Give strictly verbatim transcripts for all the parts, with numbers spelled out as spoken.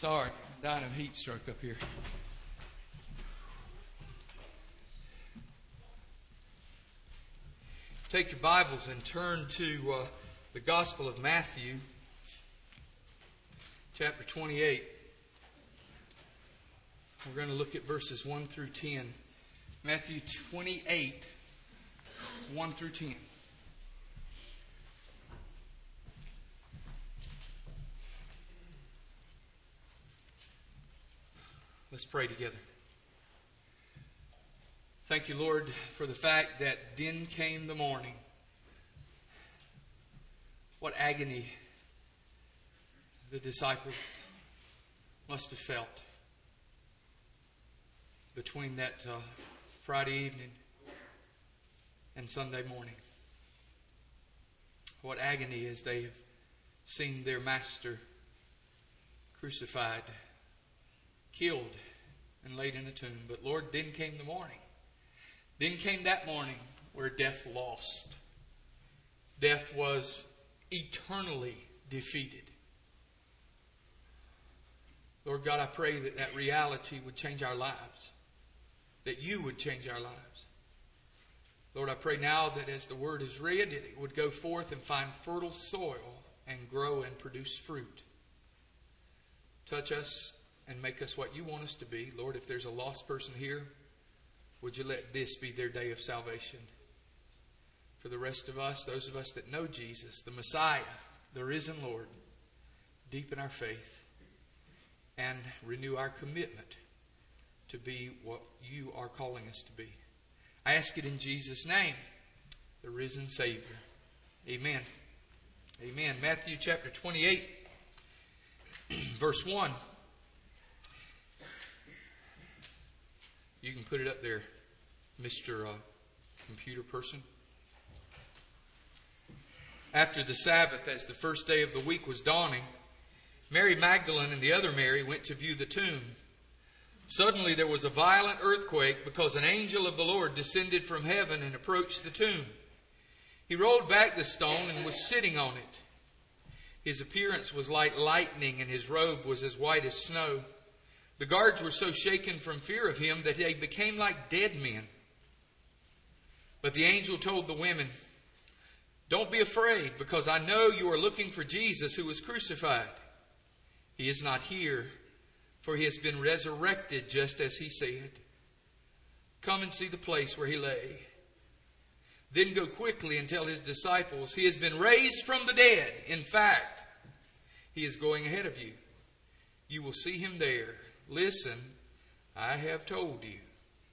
Sorry, I'm dying of heat stroke up here. Take your Bibles and turn to uh, the Gospel of Matthew, chapter twenty-eight. We're going to look at verses one through ten. Matthew twenty-eight, one through ten. Let's pray together. Thank you, Lord, for the fact that then came the morning. What agony the disciples must have felt between that uh, Friday evening and Sunday morning. What agony as they have seen their master crucified, killed, and laid in a tomb. But Lord, then came the morning. Then came that morning where death lost. Death was eternally defeated. Lord God, I pray that that reality would change our lives. That you would change our lives. Lord, I pray now that as the word is read, it would go forth and find fertile soil and grow and produce fruit. Touch us and make us what you want us to be. Lord, if there's a lost person here, would you let this be their day of salvation? For the rest of us, those of us that know Jesus, the Messiah, the risen Lord, deepen our faith and renew our commitment to be what you are calling us to be. I ask it in Jesus' name, the risen Savior. Amen. Amen. Matthew chapter twenty-eight, verse one. You can put it up there, Mister Uh, computer person. After the Sabbath, as the first day of the week was dawning, Mary Magdalene and the other Mary went to view the tomb. Suddenly there was a violent earthquake because an angel of the Lord descended from heaven and approached the tomb. He rolled back the stone and was sitting on it. His appearance was like lightning and his robe was as white as snow. The guards were so shaken from fear of him that they became like dead men. But the angel told the women, "Don't be afraid, because I know you are looking for Jesus who was crucified. He is not here, for he has been resurrected just as he said. Come and see the place where he lay. Then go quickly and tell his disciples, he has been raised from the dead. In fact, he is going ahead of you. You will see him there. Listen, I have told you."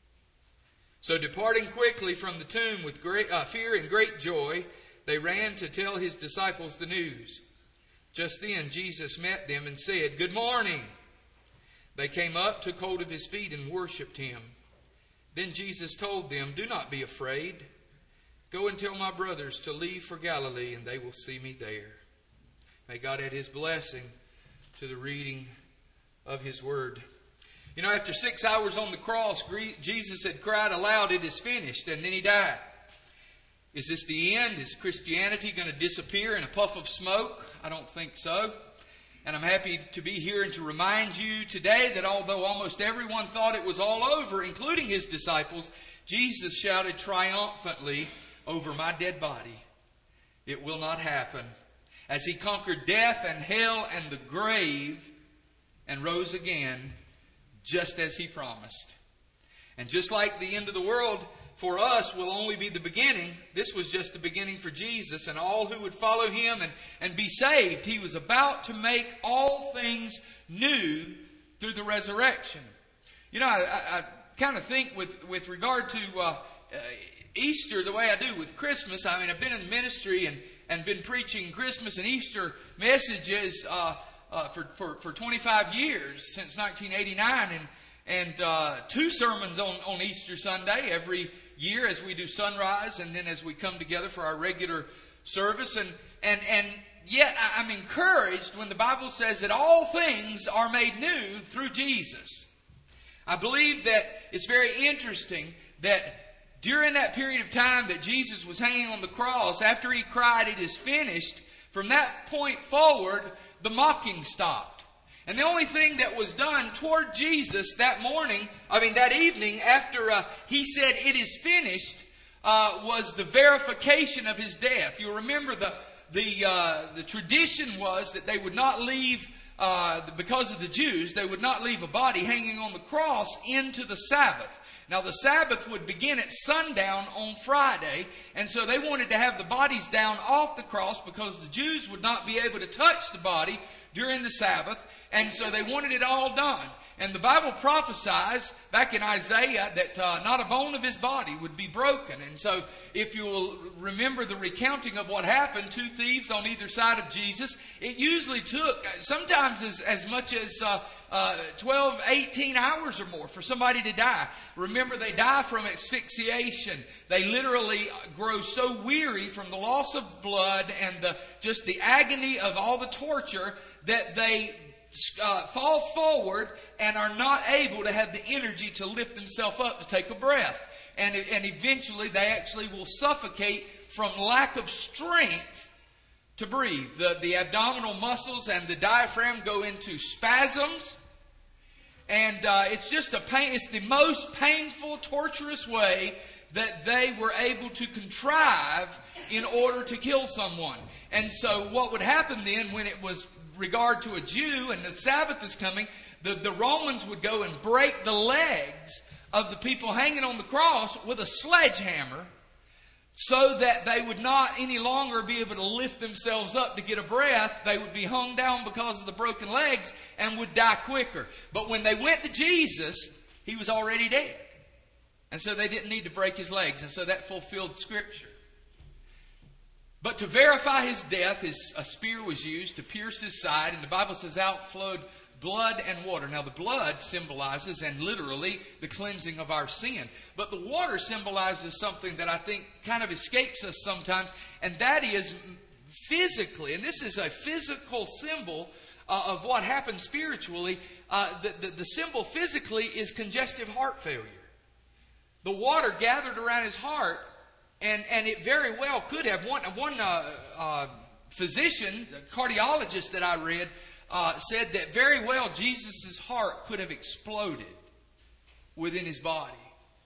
So departing quickly from the tomb with great uh, fear and great joy, they ran to tell his disciples the news. Just then Jesus met them and said, "Good morning." They came up, took hold of his feet, and worshipped him. Then Jesus told them, "Do not be afraid. Go and tell my brothers to leave for Galilee, and they will see me there." May God add his blessing to the reading of his word. You know, after six hours on the cross, Jesus had cried aloud, "It is finished," and then he died. Is this the end? Is Christianity going to disappear in a puff of smoke? I don't think so. And I'm happy to be here and to remind you today that although almost everyone thought it was all over, including his disciples, Jesus shouted triumphantly over my dead body, "It will not happen." As he conquered death and hell and the grave and rose again, just as he promised. And just like the end of the world for us will only be the beginning, this was just the beginning for Jesus and all who would follow him and, and be saved. He was about to make all things new through the resurrection. You know, I, I, I kind of think with, with regard to uh, uh, Easter the way I do with Christmas. I mean, I've been in ministry and, and been preaching Christmas and Easter messages uh, uh, for, for, for twenty-five years, since nineteen eighty-nine, and and uh, two sermons on, on Easter Sunday every year as we do sunrise and then as we come together for our regular service. And and and yet I'm encouraged when the Bible says that all things are made new through Jesus. I believe that it's very interesting that during that period of time that Jesus was hanging on the cross, after he cried, "It is finished," from that point forward, the mocking stopped. And the only thing that was done toward Jesus that morning, I mean that evening, after uh, he said, "It is finished," uh, was the verification of his death. You remember the the uh, the tradition was that they would not leave, uh, because of the Jews, they would not leave a body hanging on the cross into the Sabbath. Now the Sabbath would begin at sundown on Friday, and so they wanted to have the bodies down off the cross because the Jews would not be able to touch the body during the Sabbath, and so they wanted it all done. And the Bible prophesies back in Isaiah that uh, not a bone of his body would be broken. And so if you will remember the recounting of what happened, two thieves on either side of Jesus, it usually took sometimes as, as much as uh, uh, twelve, eighteen hours or more for somebody to die. Remember, they die from asphyxiation. They literally grow so weary from the loss of blood and the, just the agony of all the torture that they Uh, fall forward and are not able to have the energy to lift themselves up to take a breath. And, and eventually they actually will suffocate from lack of strength to breathe. The, the abdominal muscles and the diaphragm go into spasms. And uh, it's just a pain. It's the most painful, torturous way that they were able to contrive in order to kill someone. And so what would happen then when it was regard to a Jew and the Sabbath is coming, the, the Romans would go and break the legs of the people hanging on the cross with a sledgehammer so that they would not any longer be able to lift themselves up to get a breath. They would be hung down because of the broken legs and would die quicker. But when they went to Jesus, he was already dead. And so they didn't need to break his legs. And so that fulfilled Scripture. But to verify his death, his, a spear was used to pierce his side. And the Bible says out flowed blood and water. Now the blood symbolizes and literally the cleansing of our sin. But the water symbolizes something that I think kind of escapes us sometimes. And that is physically, and this is a physical symbol uh, of what happens spiritually. Uh, the, the, the symbol physically is congestive heart failure. The water gathered around his heart. And and it very well could have. One, one uh, uh, physician, a cardiologist that I read, uh, said that very well Jesus' heart could have exploded within his body.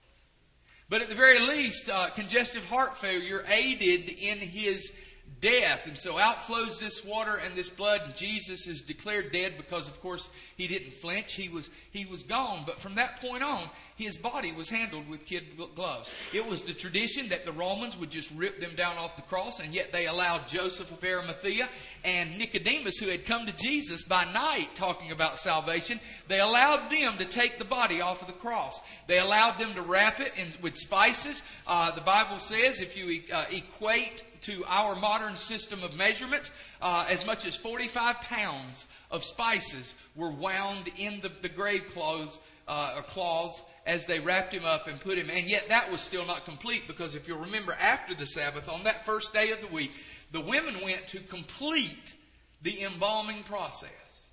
But at the very least, uh, congestive heart failure aided in his death. And so out flows this water and this blood. And Jesus is declared dead because, of course, he didn't flinch. He was he was gone. But from that point on, his body was handled with kid gloves. It was the tradition that the Romans would just rip them down off the cross. And yet they allowed Joseph of Arimathea and Nicodemus, who had come to Jesus by night talking about salvation, they allowed them to take the body off of the cross. They allowed them to wrap it in, with spices. Uh, the Bible says if you uh, equate to our modern system of measurements, uh, as much as forty-five pounds of spices were wound in the, the grave clothes uh, or cloths as they wrapped him up and put him. And yet that was still not complete, because if you'll remember, after the Sabbath, on that first day of the week, the women went to complete the embalming process.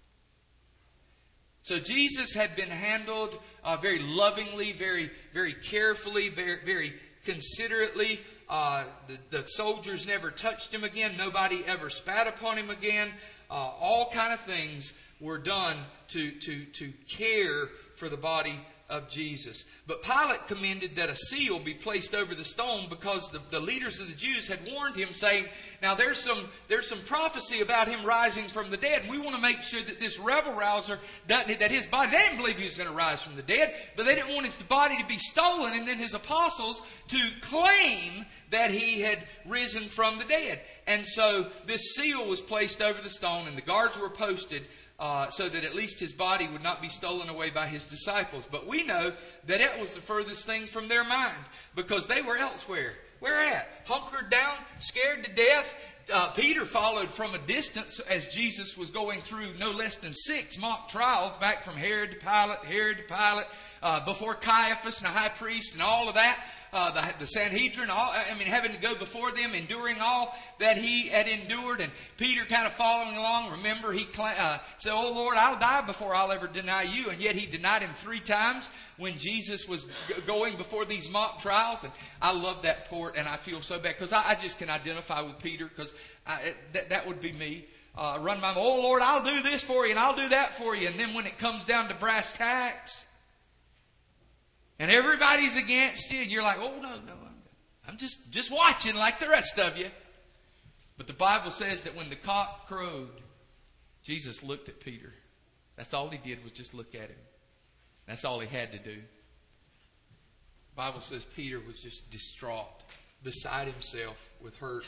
So Jesus had been handled uh, very lovingly, very, very carefully, very, very considerately. Uh, the, the soldiers never touched him again. Nobody ever spat upon him again. Uh, all kind of things were done to, to, to care for the body of Jesus. But Pilate commanded that a seal be placed over the stone, because the, the leaders of the Jews had warned him, saying, now there's some there's some prophecy about him rising from the dead, and we want to make sure that this rebel rouser doesn't, that his body, they didn't believe he was going to rise from the dead, but they didn't want his body to be stolen and then his apostles to claim that he had risen from the dead. And so this seal was placed over the stone, and the guards were posted Uh, so that at least his body would not be stolen away by his disciples. But we know that it was the furthest thing from their mind, because they were elsewhere. Where at? Hunkered down, scared to death. Uh, Peter followed from a distance as Jesus was going through no less than six mock trials, back from Herod to Pilate, Herod to Pilate, uh, before Caiaphas and the high priest and all of that. Uh, the, the Sanhedrin, all, I mean, having to go before them, enduring all that he had endured, and Peter kind of following along. Remember, he uh, said, "Oh Lord, I'll die before I'll ever deny you," and yet he denied him three times when Jesus was g- going before these mock trials. And I love that part, and I feel so bad, because I, I just can identify with Peter, because that, that would be me. uh, run my, oh Lord, I'll do this for you and I'll do that for you. And then when it comes down to brass tacks and everybody's against you and you're like, oh no, no, I'm, I'm just, just watching like the rest of you. But the Bible says that when the cock crowed, Jesus looked at Peter. That's all he did was just look at him. That's all he had to do. The Bible says Peter was just distraught, beside himself with hurt.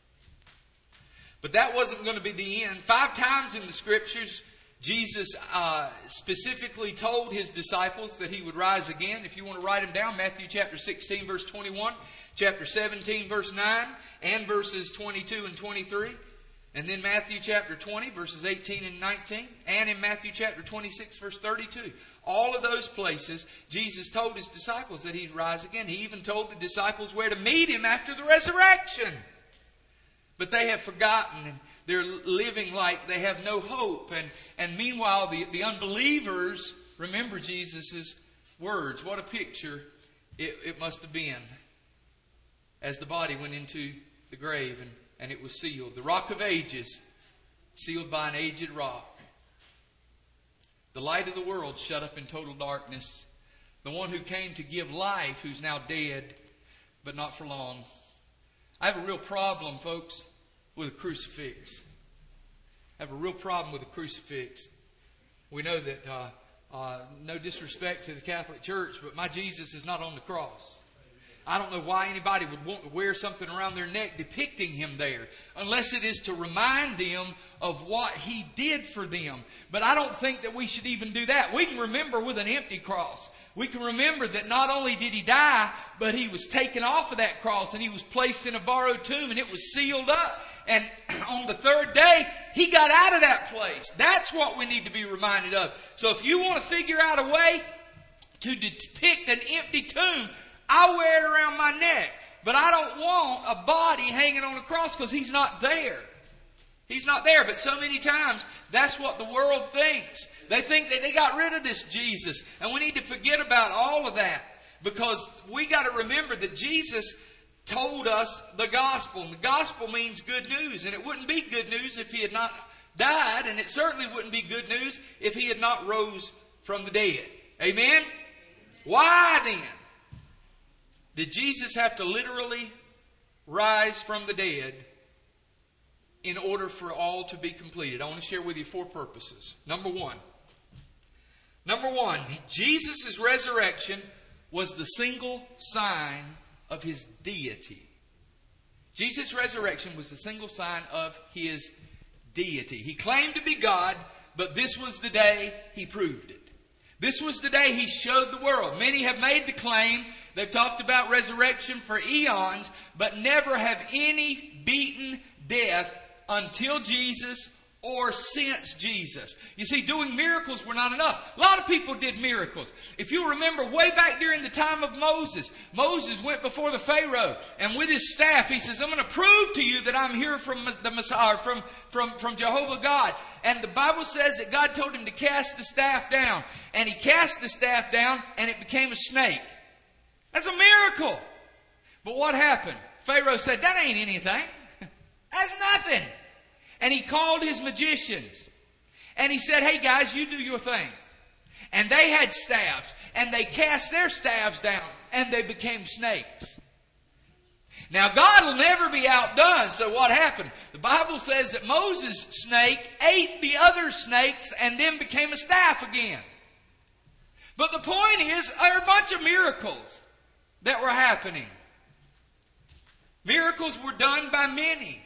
But that wasn't going to be the end. Five times in the Scriptures, Jesus uh, specifically told His disciples that He would rise again. If you want to write them down, Matthew chapter sixteen, verse twenty-one, chapter seventeen, verse nine, and verses twenty-two and twenty-three. And then Matthew chapter twenty, verses eighteen and nineteen. And in Matthew chapter twenty-six, verse thirty-two. All of those places, Jesus told His disciples that He'd rise again. He even told the disciples where to meet Him after the resurrection. But they have forgotten, and they're living like they have no hope. And, and meanwhile, the, the unbelievers remember Jesus' words. What a picture it, it must have been as the body went into the grave and, and it was sealed. The rock of ages, sealed by an aged rock. The light of the world shut up in total darkness. The one who came to give life, who's now dead, but not for long. I have a real problem, folks, with a crucifix. I have a real problem with a crucifix. We know that, uh, uh, no disrespect to the Catholic Church, but my Jesus is not on the cross. I don't know why anybody would want to wear something around their neck depicting Him there, unless it is to remind them of what He did for them. But I don't think that we should even do that. We can remember with an empty cross. We can remember that not only did He die, but He was taken off of that cross and He was placed in a borrowed tomb and it was sealed up. And on the third day, He got out of that place. That's what we need to be reminded of. So if you want to figure out a way to depict an empty tomb, I'll wear it around my neck. But I don't want a body hanging on a cross because He's not there. He's not there. But so many times, that's what the world thinks. They think that they got rid of this Jesus. And we need to forget about all of that. Because we got to remember that Jesus told us the gospel. And the gospel means good news. And it wouldn't be good news if He had not died. And it certainly wouldn't be good news if He had not rose from the dead. Amen? Why then did Jesus have to literally rise from the dead in order for all to be completed? I want to share with you four purposes. Number one. Number one, Jesus' resurrection was the single sign of His deity. Jesus' resurrection was the single sign of His deity. He claimed to be God, but this was the day He proved it. This was the day He showed the world. Many have made the claim, they've talked about resurrection for eons, but never have any beaten death until Jesus or since Jesus. You see, doing miracles were not enough. A lot of people did miracles. If you remember way back during the time of Moses, Moses went before the Pharaoh, and with his staff, he says, I'm going to prove to you that I'm here from the Messiah, from, from, from Jehovah God. And the Bible says that God told him to cast the staff down. And he cast the staff down, and it became a snake. That's a miracle. But what happened? Pharaoh said, that ain't anything. That's nothing. And he called his magicians. And he said, hey guys, you do your thing. And they had staffs. And they cast their staffs down. And they became snakes. Now God will never be outdone. So what happened? The Bible says that Moses' snake ate the other snakes and then became a staff again. But the point is, there are a bunch of miracles that were happening. Miracles were done by many.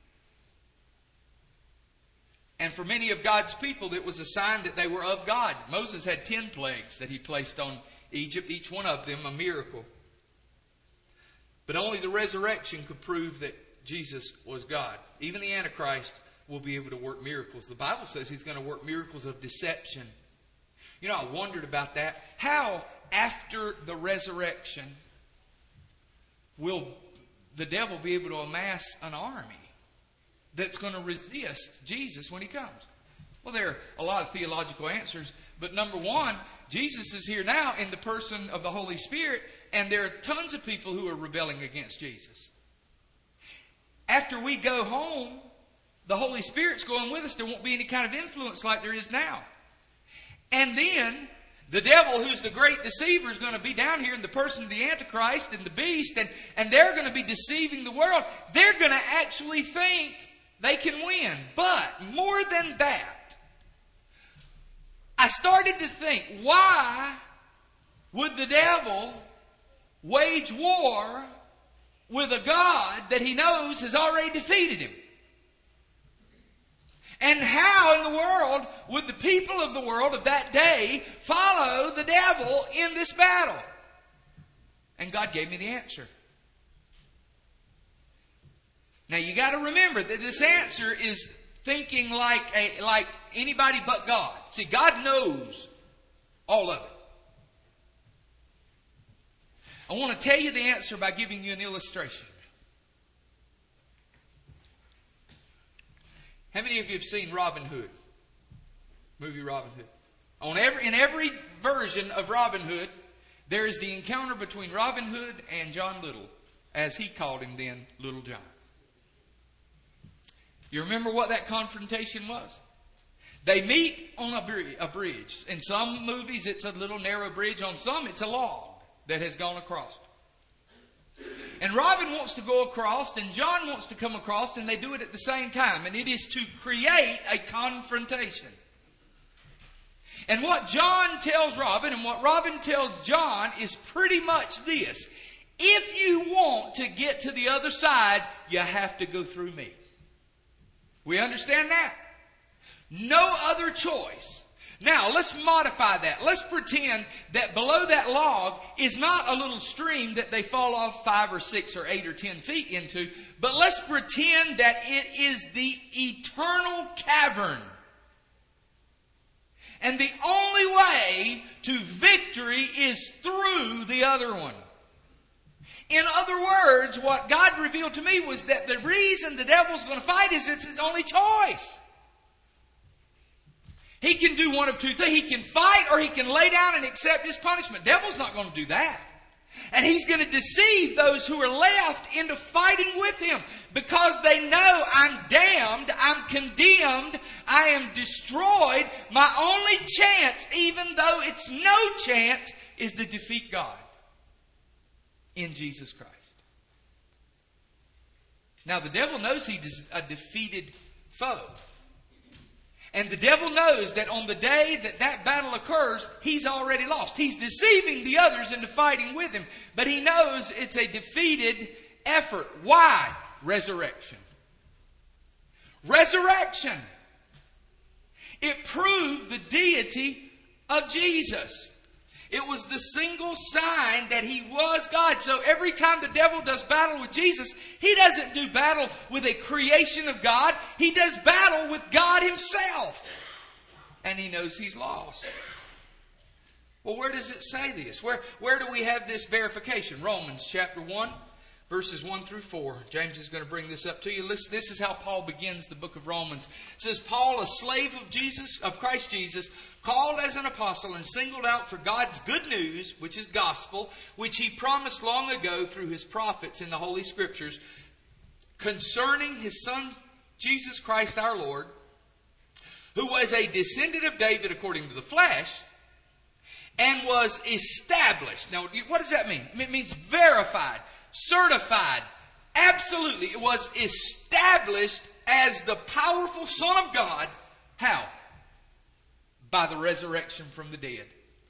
And for many of God's people, it was a sign that they were of God. Moses had ten plagues that he placed on Egypt, each one of them a miracle. But only the resurrection could prove that Jesus was God. Even the Antichrist will be able to work miracles. The Bible says he's going to work miracles of deception. You know, I wondered about that. How, after the resurrection, will the devil be able to amass an army that's going to resist Jesus when He comes? Well, there are a lot of theological answers. But number one, Jesus is here now in the person of the Holy Spirit. And there are tons of people who are rebelling against Jesus. After we go home, the Holy Spirit's going with us, there won't be any kind of influence like there is now. And then the devil, who's the great deceiver, is going to be down here in the person of the Antichrist and the beast, and, and they're going to be deceiving the world. They're going to actually think they can win. But more than that, I started to think, why would the devil wage war with a God that he knows has already defeated him? And how in the world would the people of the world of that day follow the devil in this battle? And God gave me the answer. Now you got to remember that this answer is thinking like a, like anybody but God. See, God knows all of it. I want to tell you the answer by giving you an illustration. How many of you have seen Robin Hood? Movie Robin Hood. On every, in every version of Robin Hood, there is the encounter between Robin Hood and John Little, as he called him then, Little John. You remember what that confrontation was? They meet on a, bri- a bridge. In some movies, it's a little narrow bridge. On some, it's a log that has gone across. And Robin wants to go across, and John wants to come across, and they do it at the same time. And it is to create a confrontation. And what John tells Robin and what Robin tells John is pretty much this. If you want to get to the other side, you have to go through me. We understand that? No other choice. Now, let's modify that. Let's pretend that below that log is not a little stream that they fall off five or six or eight or ten feet into, but let's pretend that it is the eternal cavern. And the only way to victory is through the other one. In other words, what God revealed to me was that the reason the devil's going to fight is it's his only choice. He can do one of two things. He can fight or he can lay down and accept his punishment. Devil's not going to do that. And he's going to deceive those who are left into fighting with him because they know I'm damned, I'm condemned, I am destroyed. My only chance, even though it's no chance, is to defeat God in Jesus Christ. Now the devil knows he's a defeated foe. And the devil knows that on the day that that battle occurs, he's already lost. He's deceiving the others into fighting with him. But he knows it's a defeated effort. Why? Resurrection. Resurrection. It proved the deity of Jesus. It was the single sign that he was God. So every time the devil does battle with Jesus, he doesn't do battle with a creation of God. He does battle with God himself. And he knows he's lost. Well, where does it say this? Where, where do we have this verification? Romans chapter one, verses one through four. James is going to bring this up to you. Listen, this is how Paul begins the book of Romans. It says, Paul, a slave of Jesus, of Christ Jesus, called as an apostle and singled out for God's good news, which is gospel, which he promised long ago through his prophets in the Holy Scriptures, concerning his Son, Jesus Christ our Lord, who was a descendant of David according to the flesh, and was established. Now, what does that mean? It means verified, certified. Absolutely. It was established as the powerful Son of God. How? By the resurrection from the dead.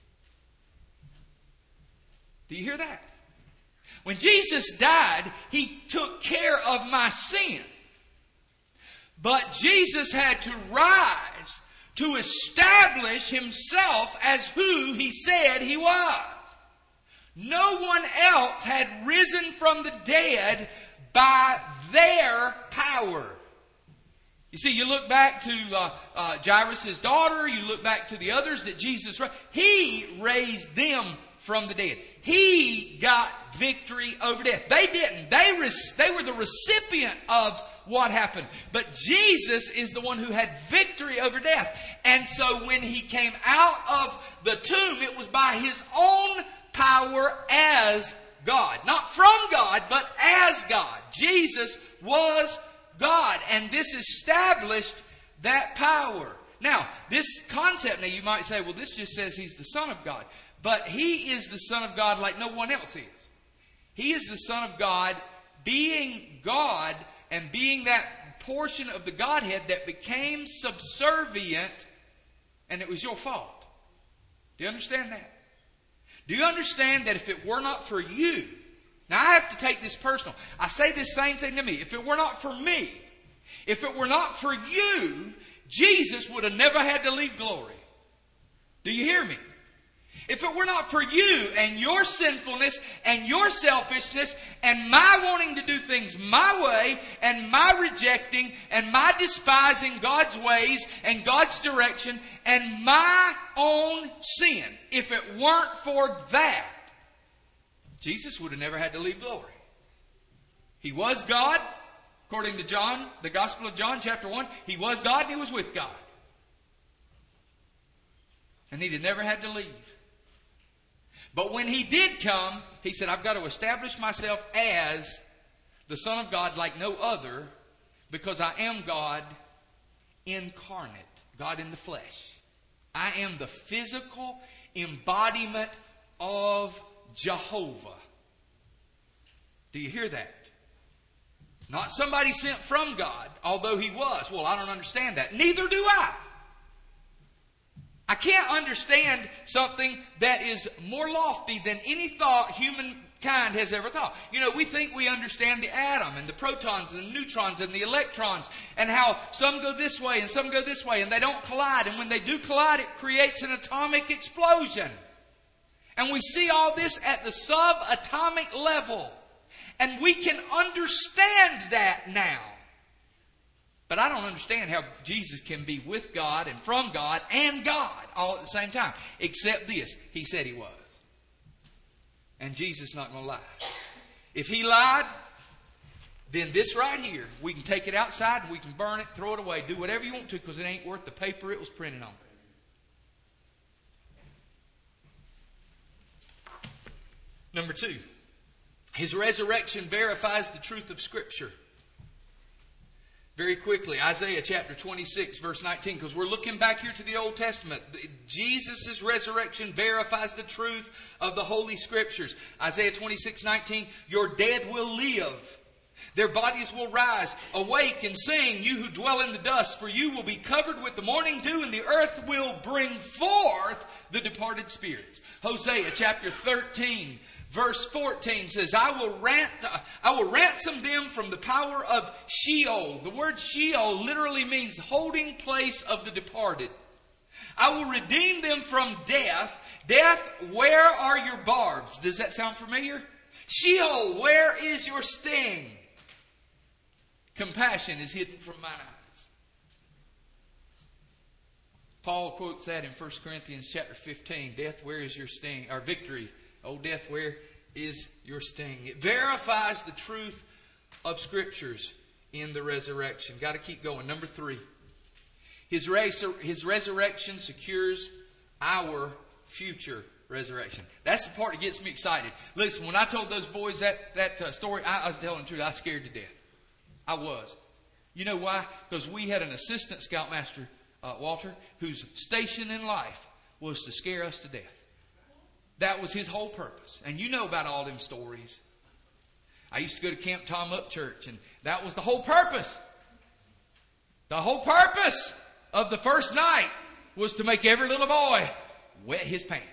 Do you hear that? When Jesus died, he took care of my sin. But Jesus had to rise to establish himself as who he said he was. No one else had risen from the dead by their power. You see, you look back to uh, uh, Jairus' daughter, you look back to the others that Jesus raised. He raised them from the dead. He got victory over death. They didn't. They, res- they were the recipient of what happened. But Jesus is the one who had victory over death. And so when he came out of the tomb, it was by his own power as God. Not from God, but as God. Jesus was God. And this established that power. Now, this concept, now you might say, well, this just says He's the Son of God. But He is the Son of God like no one else is. He is the Son of God, being God and being that portion of the Godhead that became subservient, and it was your fault. Do you understand that? Do you understand that if it were not for you, now I have to take this personal. I say this same thing to me. If it were not for me, if it were not for you, Jesus would have never had to leave glory. Do you hear me? If it were not for you and your sinfulness and your selfishness and my wanting to do things my way and my rejecting and my despising God's ways and God's direction and my own sin, if it weren't for that, Jesus would have never had to leave glory. He was God, according to John, the Gospel of John, chapter one. He was God and He was with God. And He'd have never had to leave. But when He did come, He said, I've got to establish myself as the Son of God like no other, because I am God incarnate, God in the flesh. I am the physical embodiment of Jehovah. Do you hear that? Not somebody sent from God, although He was. Well, I don't understand that. Neither do I. I can't understand something that is more lofty than any thought humankind has ever thought. You know, we think we understand the atom and the protons and the neutrons and the electrons and how some go this way and some go this way and they don't collide. And when they do collide, it creates an atomic explosion. And we see all this at the subatomic level. And we can understand that now. But I don't understand how Jesus can be with God and from God and God all at the same time. Except this. He said He was. And Jesus is not going to lie. If He lied, then this right here, we can take it outside and we can burn it, throw it away, do whatever you want to, because it ain't worth the paper it was printed on. Number two, His resurrection verifies the truth of Scripture. Very quickly, Isaiah chapter twenty-six, verse nineteen, because we're looking back here to the Old Testament. Jesus' resurrection verifies the truth of the Holy Scriptures. Isaiah twenty-six, nineteen, your dead will live. Their bodies will rise. Awake and sing, you who dwell in the dust, for you will be covered with the morning dew, and the earth will bring forth the departed spirits. Hosea chapter thirteen, verse fourteen says, I will, rant, I will ransom them from the power of Sheol. The word Sheol literally means holding place of the departed. I will redeem them from death. Death, where are your barbs? Does that sound familiar? Sheol, where is your sting? Compassion is hidden from mine eyes. Paul quotes that in First Corinthians chapter fifteen. Death, where is your sting? Or victory. Oh, death, where is your sting? It verifies the truth of Scriptures in the resurrection. Got to keep going. Number three. His, res- his resurrection secures our future resurrection. That's the part that gets me excited. Listen, when I told those boys that, that uh, story, I, I was telling the truth. I was scared to death. I was. You know why? Because we had an assistant scoutmaster, uh, Walter, whose station in life was to scare us to death. That was his whole purpose. And you know about all them stories. I used to go to Camp Tom Up Church, and that was the whole purpose. The whole purpose of the first night was to make every little boy wet his pants.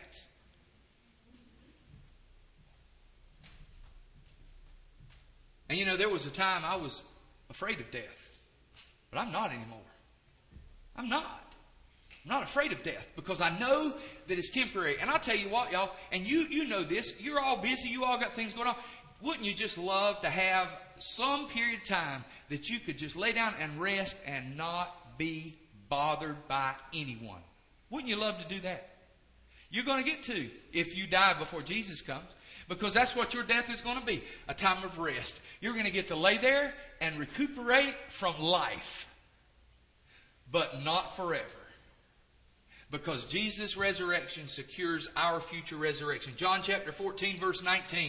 And you know, there was a time I was afraid of death. But I'm not anymore. I'm not. I'm not afraid of death because I know that it's temporary. And I'll tell you what, y'all, and you, you know this. You're all busy. You all got things going on. Wouldn't you just love to have some period of time that you could just lay down and rest and not be bothered by anyone? Wouldn't you love to do that? You're going to get to if you die before Jesus comes. Because that's what your death is going to be. A time of rest. You're going to get to lay there and recuperate from life. But not forever. Because Jesus' resurrection secures our future resurrection. John chapter fourteen verse nineteen.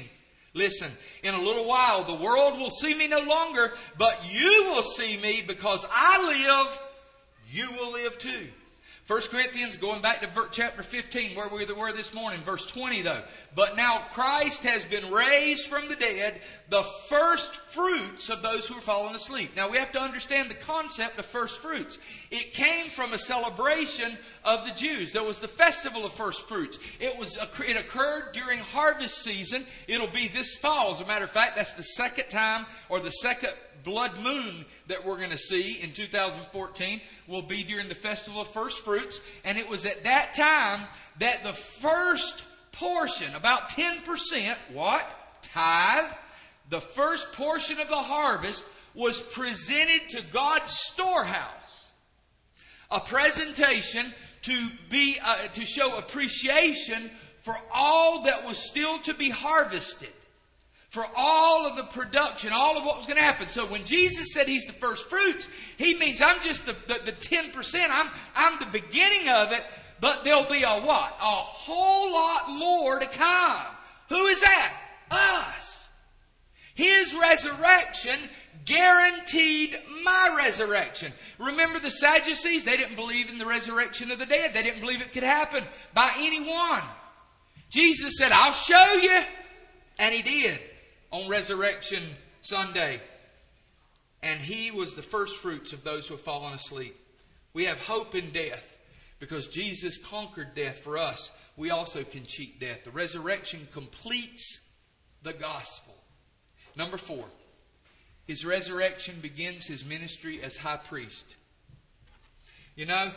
Listen, in a little while the world will see me no longer, but you will see me because I live, you will live too. First Corinthians, going back to chapter fifteen, where we were this morning, verse twenty though. But now Christ has been raised from the dead, the first fruits of those who are fallen asleep. Now we have to understand the concept of first fruits. It came from a celebration of the Jews. There was the festival of first fruits. It was it occurred during harvest season. It'll be this fall. As a matter of fact, that's the second time, or the second blood moon that we're going to see in two thousand fourteen will be during the festival of first fruits. And it was at that time that the first portion, about ten percent, what? Tithe. The first portion of the harvest was presented to God's storehouse. A presentation to be uh, to show appreciation for all that was still to be harvested. For all of the production, all of what was going to happen. So when Jesus said He's the first fruits, He means I'm just the, the, the ten percent. I'm, I'm the beginning of it. But there'll be a what? A whole lot more to come. Who is that? Us. His resurrection guaranteed my resurrection. Remember the Sadducees? They didn't believe in the resurrection of the dead. They didn't believe it could happen by anyone. Jesus said, I'll show you. And He did. On Resurrection Sunday. And He was the first fruits of those who have fallen asleep. We have hope in death because Jesus conquered death for us. We also can cheat death. The resurrection completes the gospel. Number four. His resurrection begins His ministry as high priest. You know,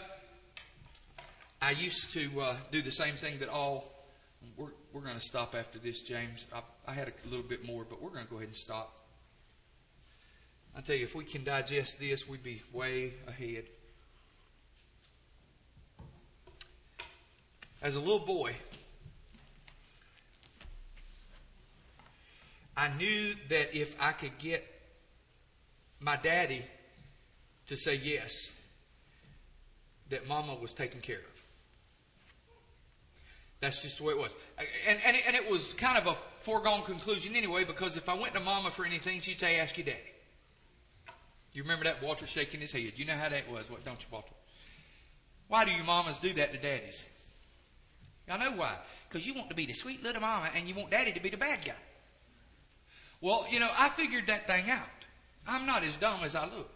I used to uh, do the same thing that all... We're, we're going to stop after this, James. I, I had a little bit more, but we're going to go ahead and stop. I tell you, if we can digest this, we'd be way ahead. As a little boy, I knew that if I could get my daddy to say yes, that Mama was taken care of. That's just the way it was. And, and, and it was kind of a foregone conclusion anyway, because if I went to Mama for anything, she'd say, ask your daddy. You remember that? Walter shaking his head. You know how that was, what, don't you, Walter? Why do you mamas do that to daddies? I know why. Because you want to be the sweet little mama and you want daddy to be the bad guy. Well, you know, I figured that thing out. I'm not as dumb as I look.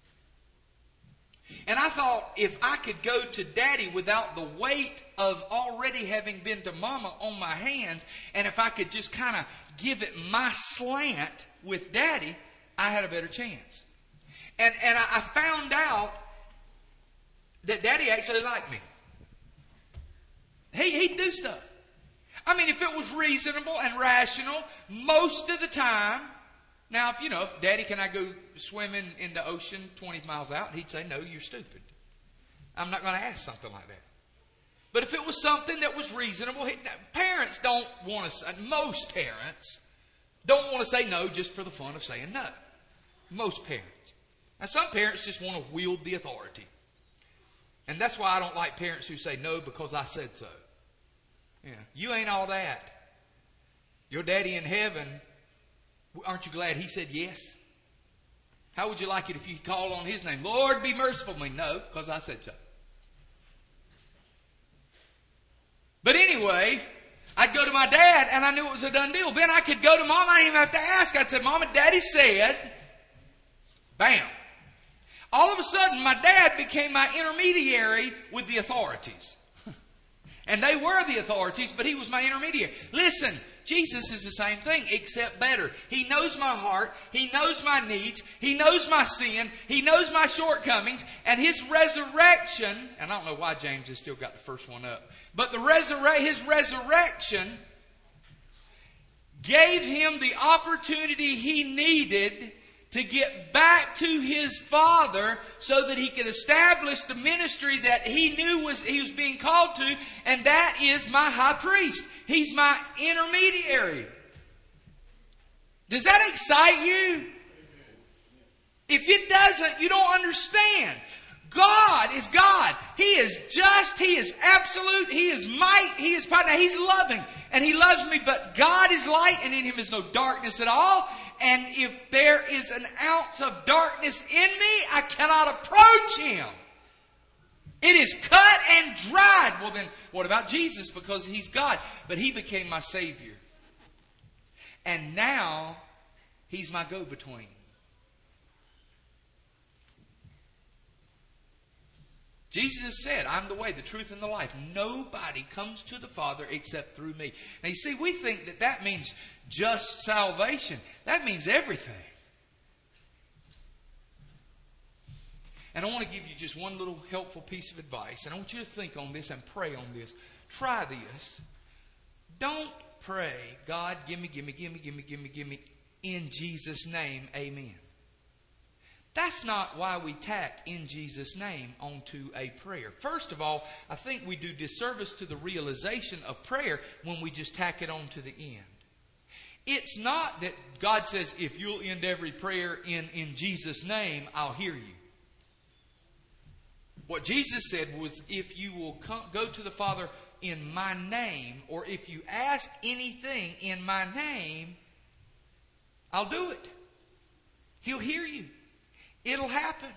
And I thought if I could go to daddy without the weight of already having been to mama on my hands, and if I could just kind of give it my slant with daddy, I had a better chance. And and I found out that daddy actually liked me. He, he'd do stuff. I mean, if it was reasonable and rational, most of the time. Now, if you know, if Daddy, can I go swimming in the ocean twenty miles out? He'd say, no, you're stupid. I'm not going to ask something like that. But if it was something that was reasonable, he, parents don't want to say, most parents don't want to say no just for the fun of saying no. Most parents. Now, some parents just want to wield the authority. And that's why I don't like parents who say no because I said so. Yeah, you ain't all that. Your daddy in heaven, aren't you glad He said yes? How would you like it if you called on His name? Lord, be merciful to me. No, because I said so. But anyway, I'd go to my dad and I knew it was a done deal. Then I could go to Mom. I didn't even have to ask. I'd say, Mom and Daddy said, bam. All of a sudden, my dad became my intermediary with the authorities. And they were the authorities, but He was my intermediary. Listen, Jesus is the same thing, except better. He knows my heart. He knows my needs. He knows my sin. He knows my shortcomings. And His resurrection, and I don't know why James has still got the first one up, but the resurre- His resurrection gave Him the opportunity He needed to get back to His Father so that He could establish the ministry that He knew was He was being called to, and that is my high priest. He's my intermediary. Does that excite you? If it doesn't, you don't understand. God is God. He is just. He is absolute. He is might. He is power. Now, He's loving and He loves me, but God is light and in Him is no darkness at all. And if there is an ounce of darkness in me, I cannot approach Him. It is cut and dried. Well then, what about Jesus? Because He's God. But He became my Savior. And now, He's my go-between. Jesus said, I'm the way, the truth, and the life. Nobody comes to the Father except through me. Now you see, we think that that means just salvation. That means everything. And I want to give you just one little helpful piece of advice. And I want you to think on this and pray on this. Try this. Don't pray, God, give me, give me, give me, give me, give me, give me, in Jesus' name, amen. That's not why we tack in Jesus' name onto a prayer. First of all, I think we do disservice to the realization of prayer when we just tack it on to the end. It's not that God says, if you'll end every prayer in, in Jesus' name, I'll hear you. What Jesus said was, if you will come, go to the Father in my name, or if you ask anything in my name, I'll do it. He'll hear you. It'll happen.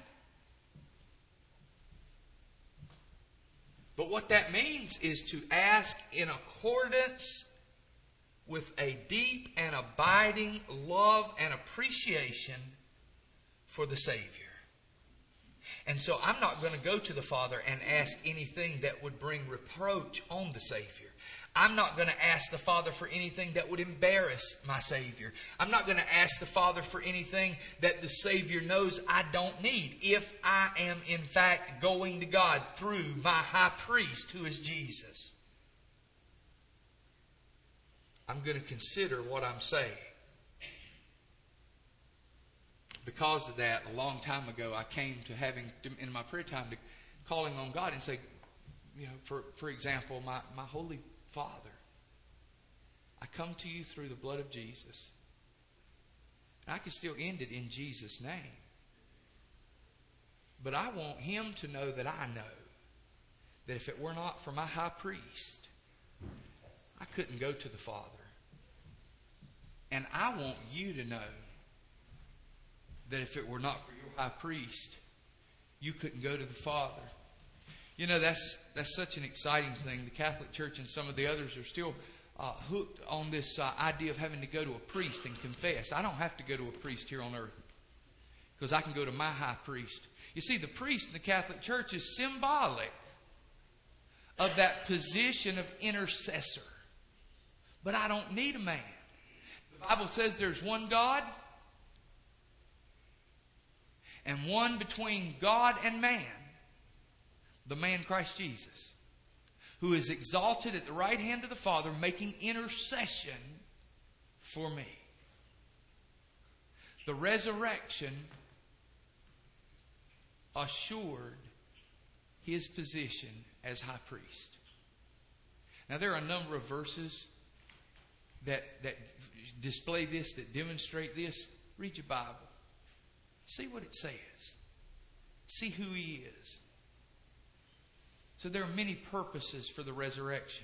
But what that means is to ask in accordance with a deep and abiding love and appreciation for the Savior. And so I'm not going to go to the Father and ask anything that would bring reproach on the Savior. I'm not going to ask the Father for anything that would embarrass my Savior. I'm not going to ask the Father for anything that the Savior knows I don't need, if I am in fact going to God through my high priest, who is Jesus. I'm going to consider what I'm saying. Because of that, a long time ago, I came to having, in my prayer time, to calling on God and say, you know, for, for example, my, my Holy Father, I come to you through the blood of Jesus. And I can still end it in Jesus' name. But I want Him to know that I know that if it were not for my high priest, I couldn't go to the Father. And I want you to know that if it were not for your high priest, you couldn't go to the Father. You know, that's that's such an exciting thing. The Catholic Church and some of the others are still uh, hooked on this uh, idea of having to go to a priest and confess. I don't have to go to a priest here on earth, because I can go to my high priest. You see, the priest in the Catholic Church is symbolic of that position of intercessor. But I don't need a man. The Bible says there's one God, and one between God and man, the man Christ Jesus, who is exalted at the right hand of the Father, making intercession for me. The resurrection assured His position as high priest. Now, there are a number of verses that, that display this, that demonstrate this. Read your Bible. See what it says. See who He is. So there are many purposes for the resurrection.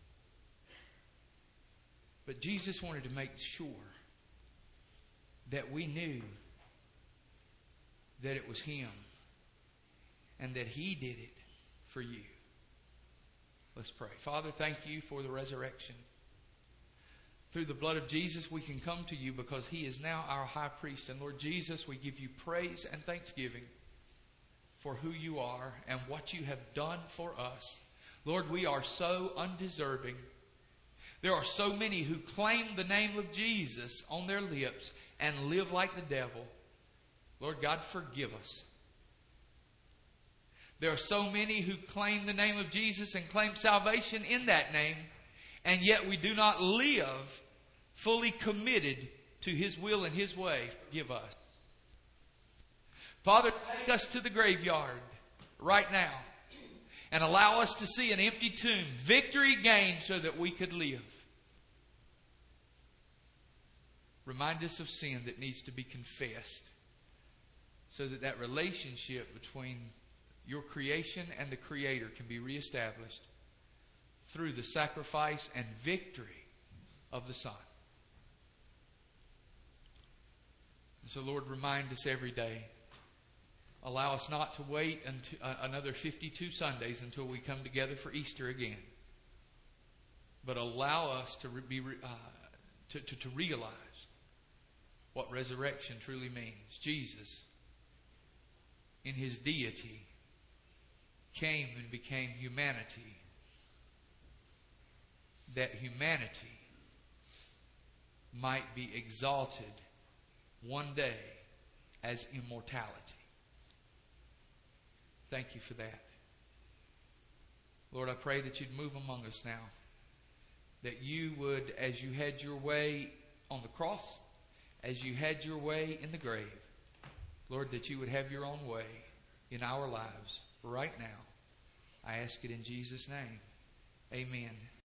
But Jesus wanted to make sure that we knew that it was Him and that He did it for you. Let's pray. Father, thank You for the resurrection. Through the blood of Jesus, we can come to You because He is now our high priest. And Lord Jesus, we give You praise and thanksgiving for who You are and what You have done for us. Lord, we are so undeserving. There are so many who claim the name of Jesus on their lips and live like the devil. Lord God, forgive us. There are so many who claim the name of Jesus and claim salvation in that name, and yet we do not live fully committed to His will and His way. Forgive us. Father, take us to the graveyard right now and allow us to see an empty tomb, victory gained so that we could live. Remind us of sin that needs to be confessed so that that relationship between your creation and the Creator can be reestablished through the sacrifice and victory of the Son. And so, Lord, remind us every day. Allow us not to wait until, uh, another fifty-two Sundays until we come together for Easter again. But allow us to, re- be, uh, to, to, to realize what resurrection truly means. Jesus, in His deity, came and became humanity, that humanity might be exalted one day as immortality. Thank you for that. Lord, I pray that you'd move among us now. That you would, as you had your way on the cross, as you had your way in the grave, Lord, that you would have your own way in our lives right now. I ask it in Jesus' name. Amen.